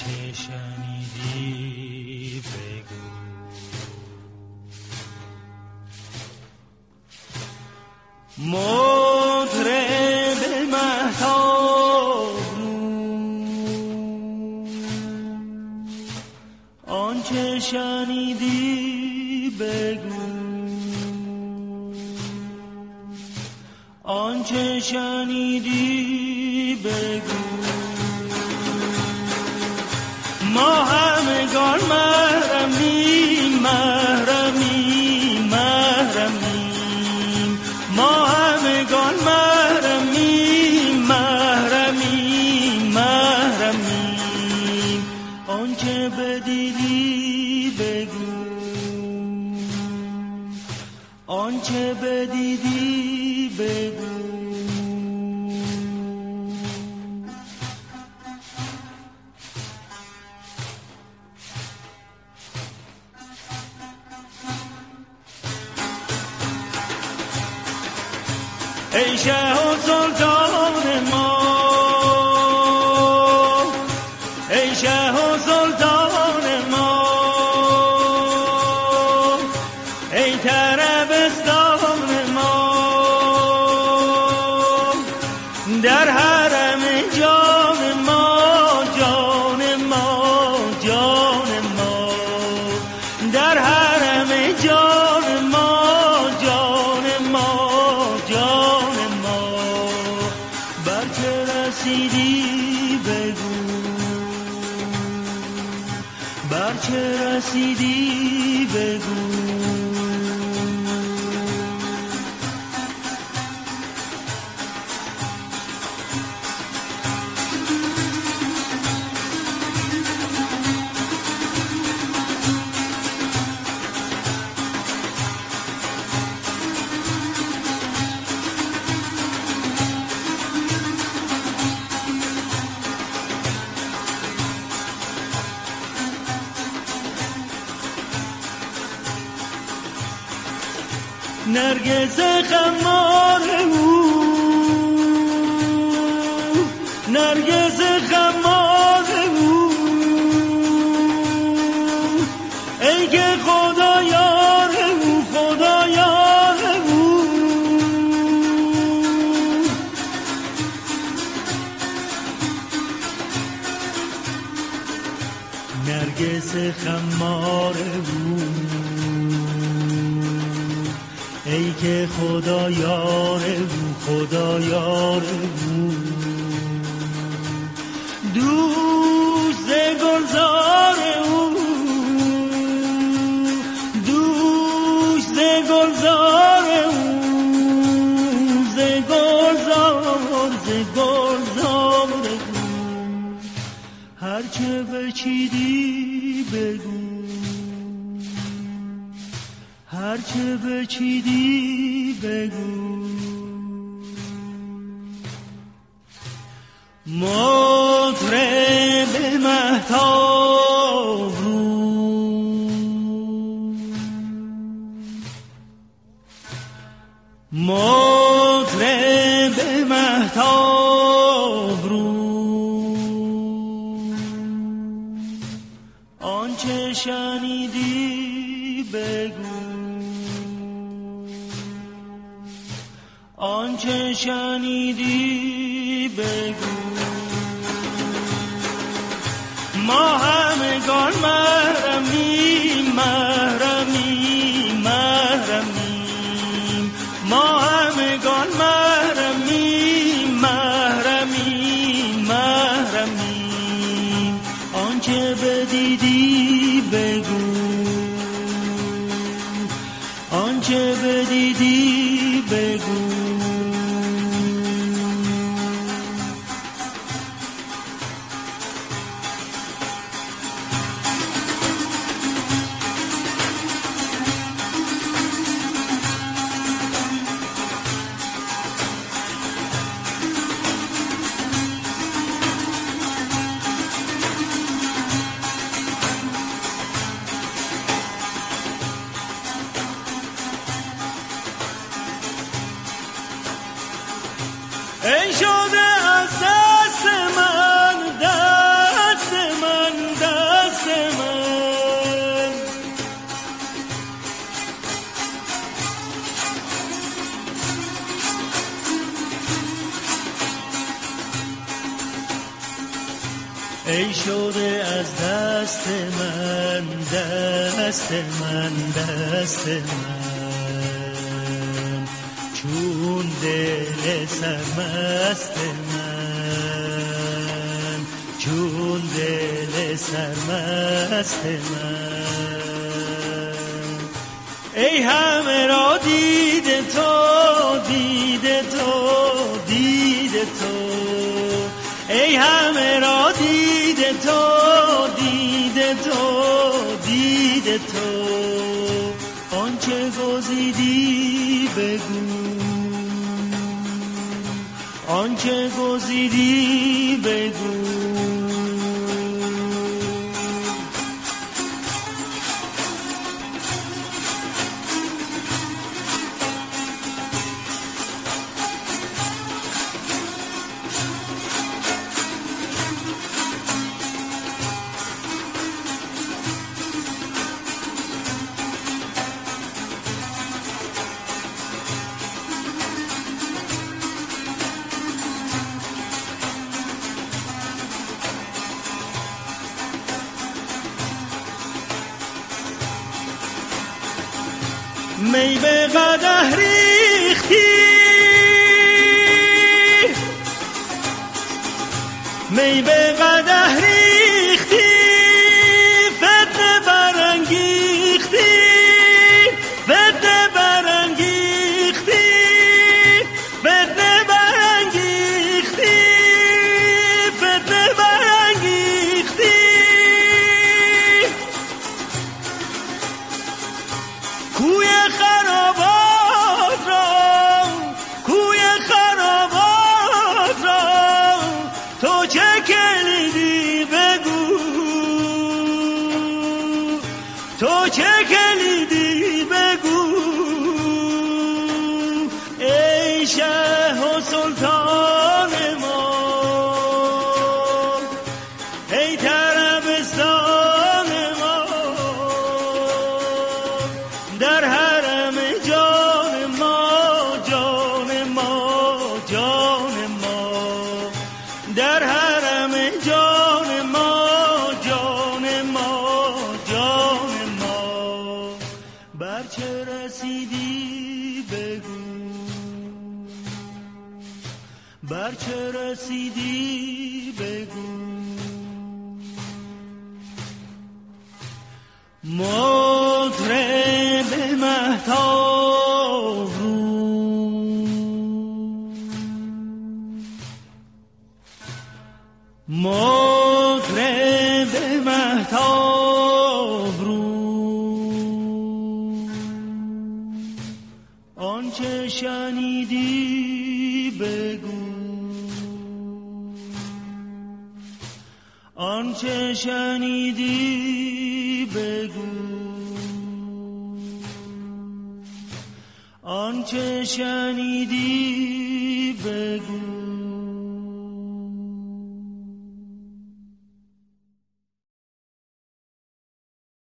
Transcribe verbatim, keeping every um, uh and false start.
آنچه شنیدی بگو. مطرب مهتاب آنچه شنیدی بگو. آنچه شنیدی بگو. ما همگان محرمیم محرمیم محرمیم. ما همگان محرمیم محرمیم محرمیم. آنچه بدیدی بگو. آنچه بدیدی بگو. ای شه و سلطان ما، ای شه و سلطان ما، ای طربستان ما، در حرم جان ما جان ما جان ما، در حرم جان ما جان ما جان ما. بر چه رسیدی بگو. بر چه رسیدی بگو. نرگس خمار او، نرگس خمار او، ای که خدا یار او خدا یار او. نرگس خمار او، ای که خدا یار او خدا یار او. دوست گلزار او، دوست گلزار او، ز گلزار ز گلزار او. هرچه بچیدی بگو. هرچه بچیدی بگو. مطرب مهتاب رو، مطرب مهتاب رو، آنچه شنیدی بگو. آنچه شنیدی بگو. ما همگان محرمیم محرمیم محرمیم. ما همگان محرمیم محرمیم محرمیم. آنچه بدیدی بگو. آنچه بدیدی بگو. ای شده از دست من دست من ای شده از دست من، دست من، دست من، چون دل سرمست من، چون دل سرمست من. ای همه را دیده تو، دیده تو، دیده تو، ای همه را دیده تو، دیده تو، دیده تو، آنچه گزیدی بگو، آنچه گزیدی بگو. می به قدح ریختی، می به قدح ریختی، فتنه برانگیختی، فتنه برانگیختی، فتنه برانگیختی، فتنه برانگیختی. کوی خرابات را، کوی خرابات را، تو چه کلیدی بگو، تو چه کلیدی بگو. ای شه و سلطان ما، ای طربستان ما، در حرم جان ما، جان ما، جان ما، در حرم جان ما، جان ما، جان ما. بر چه رسیدی بگو، بر چه رسیدی بگو. مطرب مهتاب رو، مطرب مهتاب رو، آنچه شنیدی بگو، آنچه شنیدی بگو، آنچه شنیدی